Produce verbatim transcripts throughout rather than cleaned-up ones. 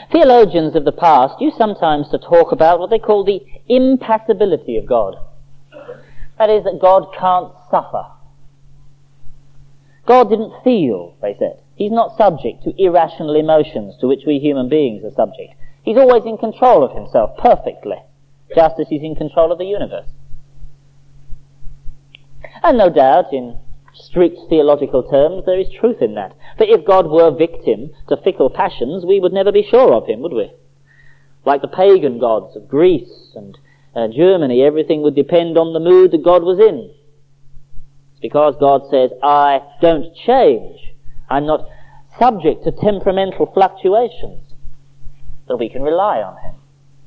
Theologians of the past used sometimes to talk about what they call the impassibility of God. That is, that God can't suffer. God didn't feel, they said. He's not subject to irrational emotions to which we human beings are subject. He's always in control of himself perfectly, just as he's in control of the universe. And no doubt, in strict theological terms, there is truth in that. For if God were victim to fickle passions, we would never be sure of him, would we? Like the pagan gods of Greece and uh, Germany, everything would depend on the mood that God was in. It's because God says, I don't change. I'm not subject to temperamental fluctuations, that we can rely on him.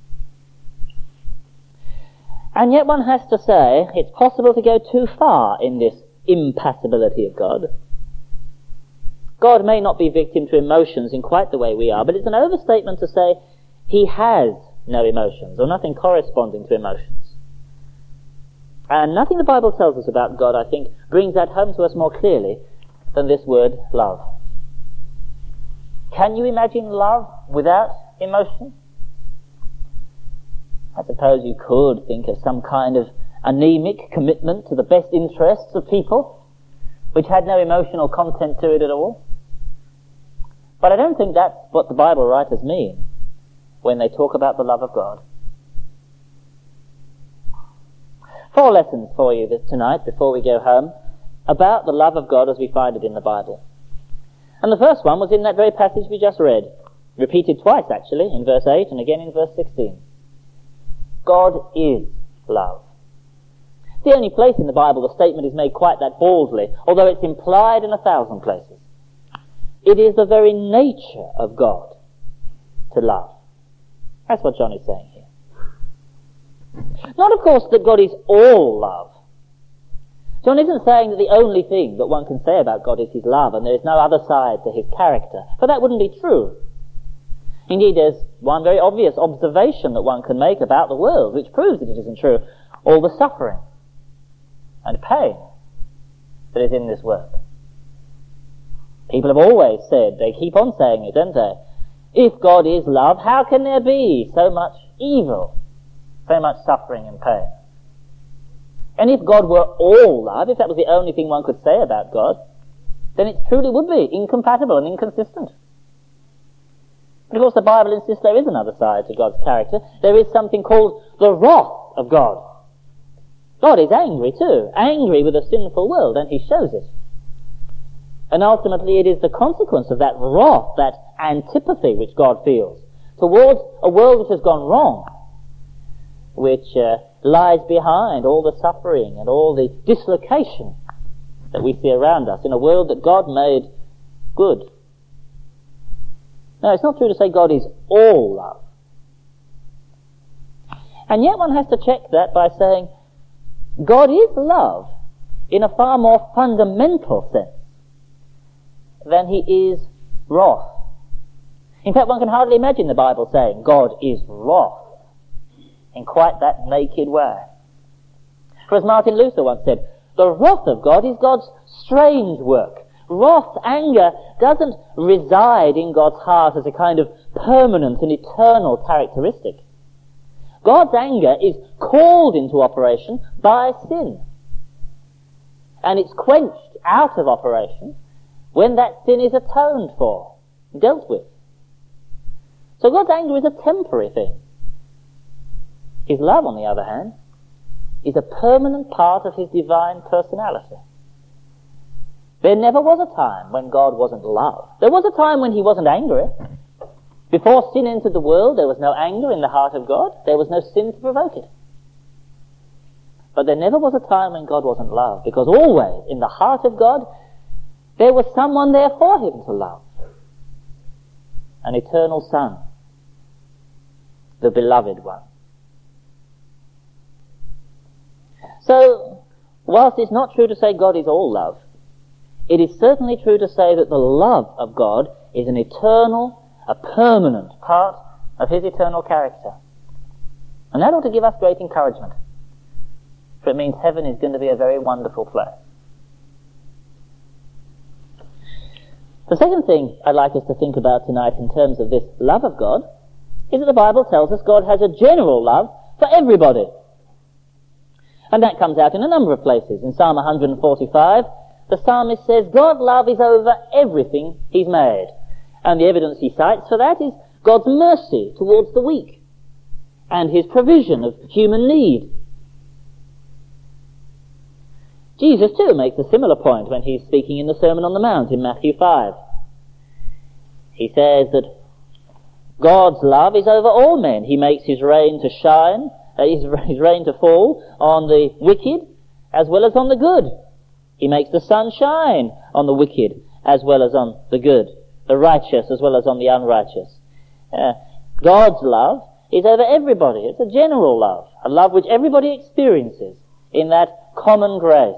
And yet one has to say it's possible to go too far in this impassibility of God. God may not be victim to emotions in quite the way we are, but it's an overstatement to say he has no emotions, or nothing corresponding to emotions. And nothing the Bible tells us about God, I think, brings that home to us more clearly than this word, love. Can you imagine love without emotion? I suppose you could think of some kind of anemic commitment to the best interests of people, which had no emotional content to it at all. But I don't think that's what the Bible writers mean when they talk about the love of God. Four lessons for you this tonight before we go home about the love of God as we find it in the Bible. And the first one was in that very passage we just read, repeated twice actually, in verse eight and again in verse sixteen. God is love. It's the only place in the Bible the statement is made quite that baldly, although it's implied in a thousand places. It is the very nature of God to love. That's what John is saying here. Not, of course, that God is all love. John isn't saying that the only thing that one can say about God is his love and there is no other side to his character, for that wouldn't be true. Indeed, there's one very obvious observation that one can make about the world which proves that it isn't true. All the suffering and pain that is in this world. People have always said, they keep on saying it, don't they? If God is love, how can there be so much evil, so much suffering and pain? And if God were all love, if that was the only thing one could say about God, then it truly would be incompatible and inconsistent. But of course the Bible insists there is another side to God's character. There is something called the wrath of God. God is angry too, angry with a sinful world, and he shows it. And ultimately it is the consequence of that wrath, that antipathy which God feels towards a world which has gone wrong, which uh, lies behind all the suffering and all the dislocation that we see around us in a world that God made good. Now, it's not true to say God is all love. And yet one has to check that by saying God is love in a far more fundamental sense than he is wrath. In fact, one can hardly imagine the Bible saying God is wrath in quite that naked way. For as Martin Luther once said, the wrath of God is God's strange work. Wrath, anger, doesn't reside in God's heart as a kind of permanent and eternal characteristic. God's anger is called into operation by sin. And it's quenched out of operation when that sin is atoned for, dealt with. So God's anger is a temporary thing. His love, on the other hand, is a permanent part of his divine personality. There never was a time when God wasn't love. There was a time when he wasn't angry. Before sin entered the world, there was no anger in the heart of God. There was no sin to provoke it. But there never was a time when God wasn't love, because always in the heart of God, there was someone there for him to love. An eternal Son, the beloved one. So, whilst it's not true to say God is all love, it is certainly true to say that the love of God is an eternal, a permanent part of his eternal character. And that ought to give us great encouragement, for it means heaven is going to be a very wonderful place. The second thing I'd like us to think about tonight in terms of this love of God is that the Bible tells us God has a general love for everybody. And that comes out in a number of places. In Psalm one forty-five, the psalmist says, God's love is over everything he's made. And the evidence he cites for that is God's mercy towards the weak and his provision of human need. Jesus too makes a similar point when he's speaking in the Sermon on the Mount in Matthew five. He says that God's love is over all men. He makes his rain to shine, uh, his, his rain to fall on the wicked as well as on the good. He makes the sun shine on the wicked as well as on the good, the righteous as well as on the unrighteous. Uh, God's love is over everybody. It's a general love, a love which everybody experiences in that common grace.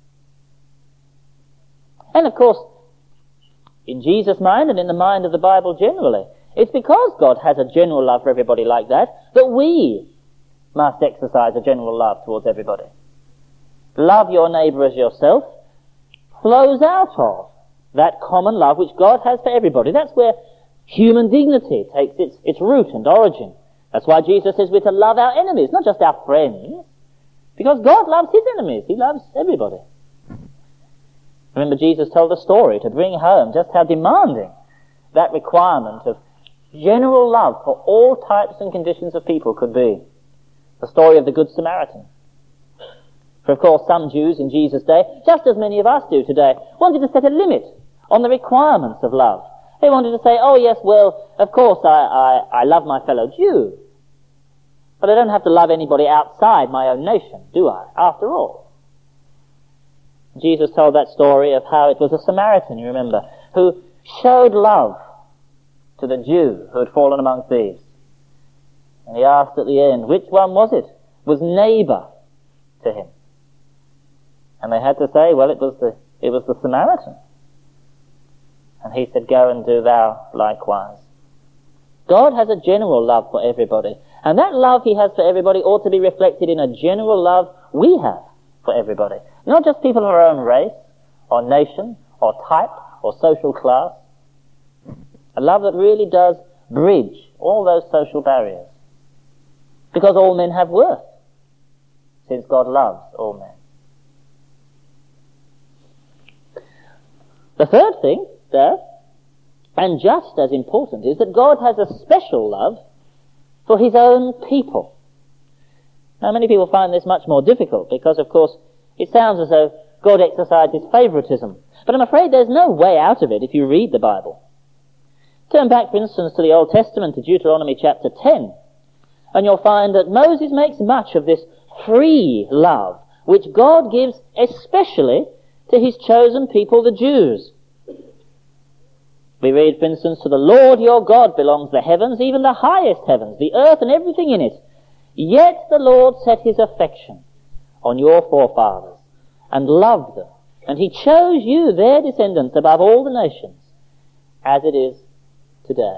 And of course, in Jesus' mind and in the mind of the Bible generally, it's because God has a general love for everybody like that, that we must exercise a general love towards everybody. Love your neighbour as yourself flows out of that common love which God has for everybody. That's where human dignity takes its, its root and origin. That's why Jesus says we're to love our enemies, not just our friends, because God loves his enemies. He loves everybody. Remember, Jesus told a story to bring home just how demanding that requirement of general love for all types and conditions of people could be. The story of the Good Samaritan. For of course some Jews in Jesus' day, just as many of us do today, wanted to set a limit on the requirements of love. They wanted to say, oh yes, well, of course I, I, I love my fellow Jew, but I don't have to love anybody outside my own nation, do I, after all? Jesus told that story of how it was a Samaritan, you remember, who showed love to the Jew who had fallen among thieves. And he asked at the end, which one was it? Was neighbour to him? And they had to say, well, it was the, it was the Samaritan. And he said, go and do thou likewise. God has a general love for everybody. And that love he has for everybody ought to be reflected in a general love we have for everybody. Not just people of our own race, or nation, or type, or social class. A love that really does bridge all those social barriers. Because all men have worth, since God loves all men. The third thing, there, and just as important, is that God has a special love for his own people. Now, many people find this much more difficult because, of course, it sounds as though God exercises favoritism. But I'm afraid there's no way out of it if you read the Bible. Turn back, for instance, to the Old Testament, to Deuteronomy chapter ten, and you'll find that Moses makes much of this free love, which God gives especially to his chosen people, the Jews. We read, for instance, to the Lord your God belongs the heavens, even the highest heavens, the earth and everything in it. Yet the Lord set his affection on your forefathers and loved them, and he chose you, their descendants, above all the nations, as it is today.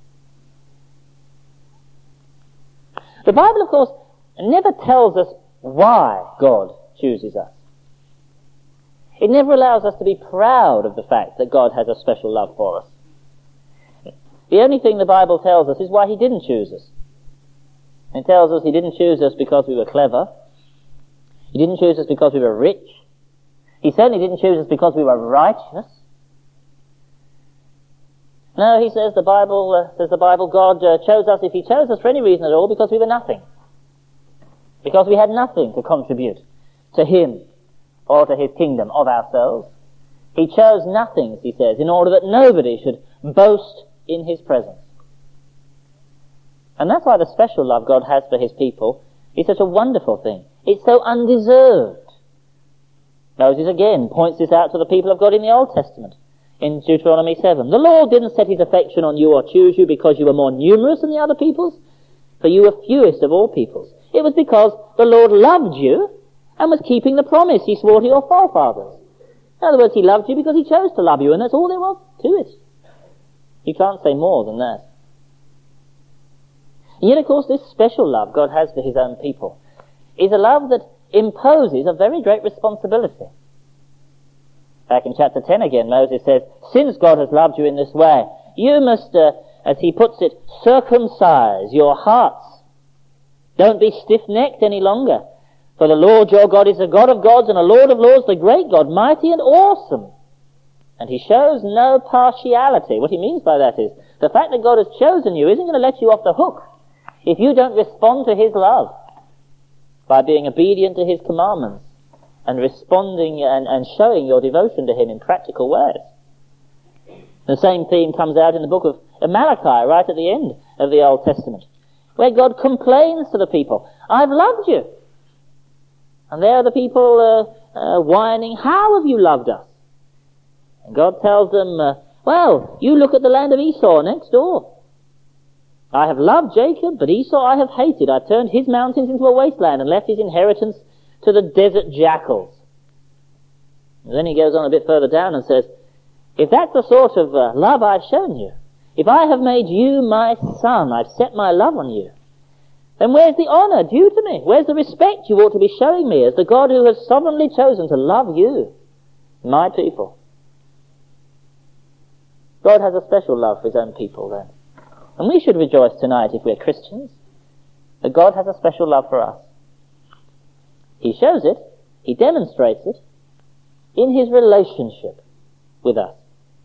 The Bible, of course, never tells us why God chooses us. It never allows us to be proud of the fact that God has a special love for us. The only thing the Bible tells us is why he didn't choose us. It tells us he didn't choose us because we were clever. He didn't choose us because we were rich. He certainly didn't choose us because we were righteous. No, he says the Bible, uh, says the Bible, God uh, chose us, if he chose us for any reason at all, because we were nothing. Because we had nothing to contribute to him or to his kingdom of ourselves. He chose nothing, he says, in order that nobody should boast in his presence. And that's why the special love God has for his people is such a wonderful thing. It's so undeserved. Moses again points this out to the people of God in the Old Testament, in Deuteronomy seven. The Lord didn't set his affection on you or choose you because you were more numerous than the other peoples, for you were fewest of all peoples. It was because the Lord loved you and was keeping the promise he swore to your forefathers. In other words, he loved you because he chose to love you, and that's all there was to it. You can't say more than that. And yet, of course, this special love God has for his own people is a love that imposes a very great responsibility. Back in chapter ten again, Moses says, since God has loved you in this way, you must, uh, as he puts it, circumcise your hearts. Don't be stiff-necked any longer. For the Lord your God is a God of gods and a Lord of lords, the great God, mighty and awesome. And he shows no partiality. What he means by that is, the fact that God has chosen you isn't going to let you off the hook if you don't respond to his love by being obedient to his commandments and responding and, and showing your devotion to him in practical ways. The same theme comes out in the book of Malachi, right at the end of the Old Testament, where God complains to the people, I've loved you. And there are the people uh, uh, whining, how have you loved us? And God tells them, uh, well, you look at the land of Esau next door. I have loved Jacob, but Esau I have hated. I turned his mountains into a wasteland and left his inheritance to the desert jackals. And then he goes on a bit further down and says, if that's the sort of uh, love I've shown you, if I have made you my son, I've set my love on you, then where's the honor due to me? Where's the respect you ought to be showing me as the God who has sovereignly chosen to love you, my people? God has a special love for his own people then. And we should rejoice tonight, if we're Christians, that God has a special love for us. He shows it, he demonstrates it, in his relationship with us.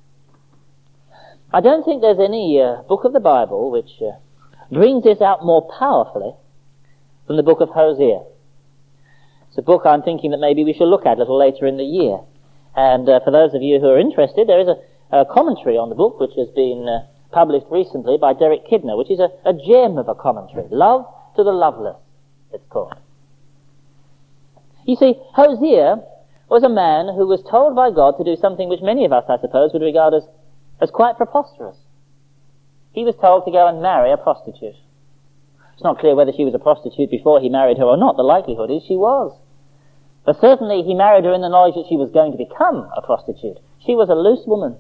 I don't think there's any uh, book of the Bible which uh, brings this out more powerfully than the book of Hosea. It's a book I'm thinking that maybe we shall look at a little later in the year. And uh, for those of you who are interested, there is a, a commentary on the book which has been uh, published recently by Derek Kidner, which is a, a gem of a commentary. Love to the Loveless, it's called. You see, Hosea was a man who was told by God to do something which many of us, I suppose, would regard as, as quite preposterous. He was told to go and marry a prostitute. It's not clear whether she was a prostitute before he married her or not. The likelihood is she was. But certainly he married her in the knowledge that she was going to become a prostitute. She was a loose woman.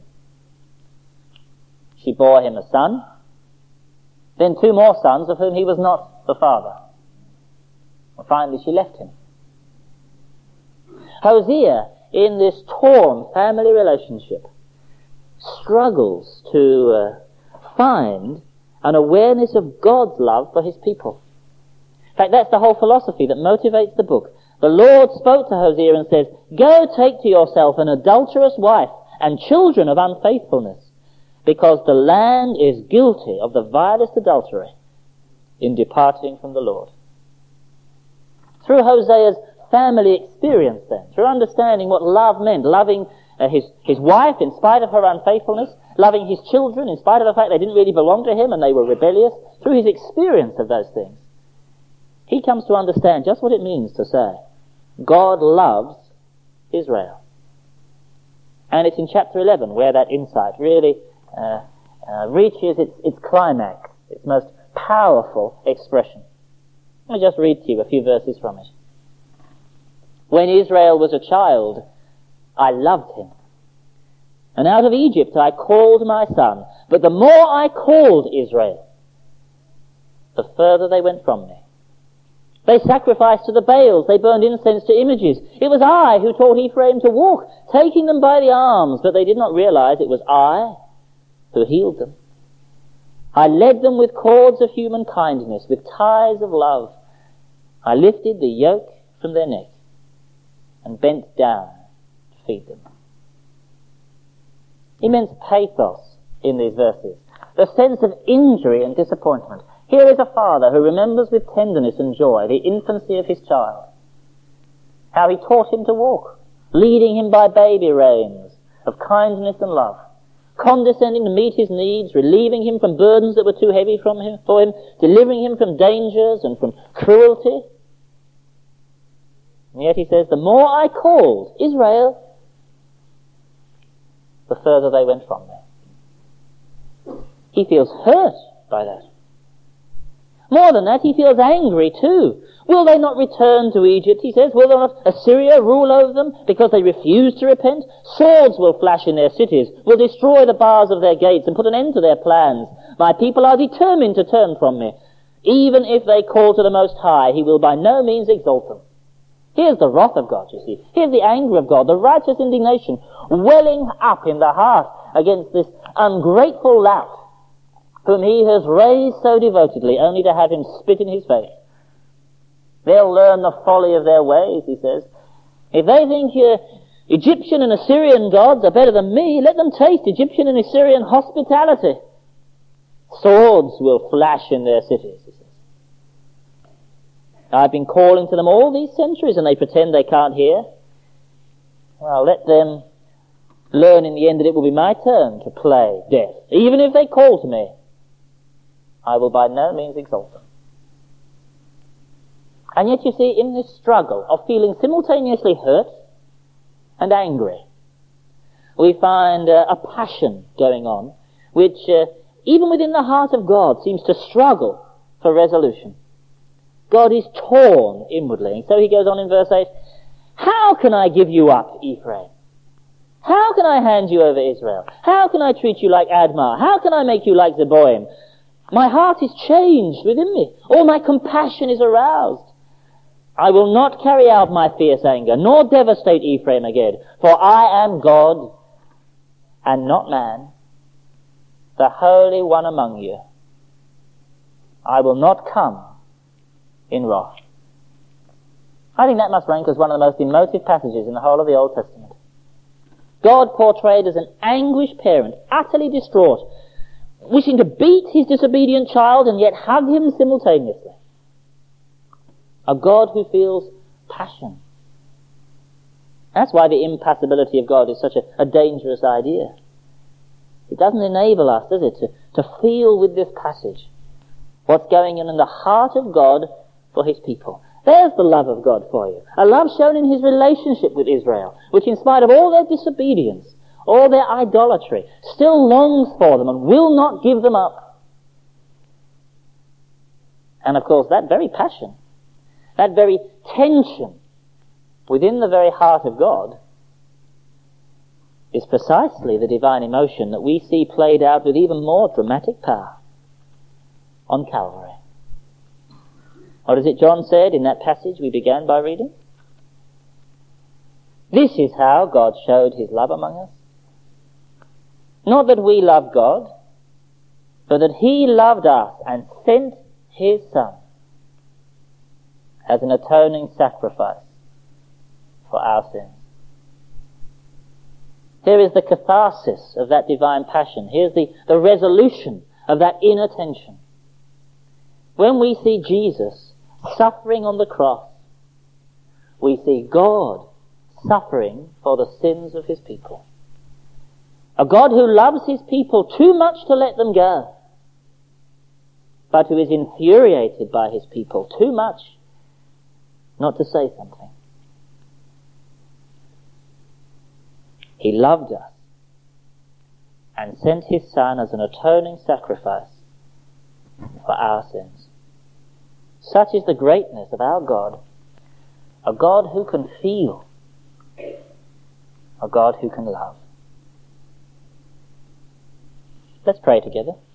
She bore him a son, then two more sons of whom he was not the father. And finally she left him. Hosea, in this torn family relationship, struggles to uh, find an awareness of God's love for his people. In fact, that's the whole philosophy that motivates the book. The Lord spoke to Hosea and says, go take to yourself an adulterous wife and children of unfaithfulness, because the land is guilty of the vilest adultery in departing from the Lord. Through Hosea's family experience then, through understanding what love meant, loving uh, his, his wife in spite of her unfaithfulness, loving his children in spite of the fact they didn't really belong to him and they were rebellious, through his experience of those things, he comes to understand just what it means to say, God loves Israel. And it's in chapter eleven where that insight really uh, uh, reaches its, its climax, its most powerful expression. Let me just read to you a few verses from it. When Israel was a child, I loved him. And out of Egypt I called my son. But the more I called Israel, the further they went from me. They sacrificed to the Baals. They burned incense to images. It was I who taught Ephraim to walk, taking them by the arms, but they did not realize it was I who healed them. I led them with cords of human kindness, with ties of love. I lifted the yoke from their neck and bent down to feed them. Immense pathos in these verses. The sense of injury and disappointment. Here is a father who remembers with tenderness and joy the infancy of his child. How he taught him to walk, leading him by baby reins of kindness and love, condescending to meet his needs, relieving him from burdens that were too heavy from him, for him, delivering him from dangers and from cruelty. And yet he says, the more I called Israel, the further they went from me. He feels hurt by that. More than that, he feels angry too. Will they not return to Egypt, he says? Will not Assyria rule over them because they refuse to repent? Swords will flash in their cities, will destroy the bars of their gates and put an end to their plans. My people are determined to turn from me. Even if they call to the Most High, he will by no means exalt them. Here's the wrath of God, you see. Here's the anger of God, the righteous indignation welling up in the heart against this ungrateful lout whom he has raised so devotedly only to have him spit in his face. They'll learn the folly of their ways, he says. If they think uh, Egyptian and Assyrian gods are better than me, let them taste Egyptian and Assyrian hospitality. Swords will flash in their cities, he says. I've been calling to them all these centuries and they pretend they can't hear. Well, let them learn in the end that it will be my turn to play death. Even if they call to me, I will by no means exalt them. And yet you see, in this struggle of feeling simultaneously hurt and angry, we find uh, a passion going on which, uh, even within the heart of God, seems to struggle for resolution. God is torn inwardly. And so he goes on in verse eight, how can I give you up, Ephraim? How can I hand you over Israel? How can I treat you like Admah? How can I make you like Zeboim? My heart is changed within me. All my compassion is aroused. I will not carry out my fierce anger, nor devastate Ephraim again, for I am God and not man, the Holy One among you. I will not come in wrath. I think that must rank as one of the most emotive passages in the whole of the Old Testament. God portrayed as an anguished parent, utterly distraught, wishing to beat his disobedient child and yet hug him simultaneously. A God who feels passion. That's why the impassibility of God is such a, a dangerous idea. It doesn't enable us, does it, to, to feel with this passage what's going on in the heart of God for his people. There's the love of God for you. A love shown in his relationship with Israel, which in spite of all their disobedience, all their idolatry, still longs for them and will not give them up. And of course that very passion, that very tension within the very heart of God is precisely the divine emotion that we see played out with even more dramatic power on Calvary. What is it John said in that passage we began by reading? This is how God showed his love among us. Not that we love God, but that he loved us and sent his Son as an atoning sacrifice for our sins. Here is the catharsis of that divine passion. Here's the, the resolution of that inner tension. When we see Jesus suffering on the cross, we see God suffering for the sins of his people. A God who loves his people too much to let them go, but who is infuriated by his people too much not to say something. He loved us and sent his Son as an atoning sacrifice for our sins. Such is the greatness of our God, a God who can feel, a God who can love. Let's pray together.